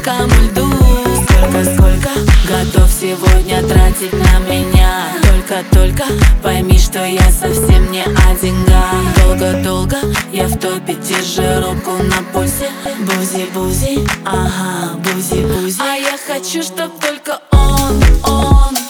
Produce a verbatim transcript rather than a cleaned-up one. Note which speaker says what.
Speaker 1: тонкому льду. Сколько-сколько готов сегодня тратить на меня? Только-только пойми, что я совсем не о деньгах. Долго-долго я в топе, держи руку на пульсе. Бузи-бузи, ага, бузи-бузи. А я хочу, чтоб только он, он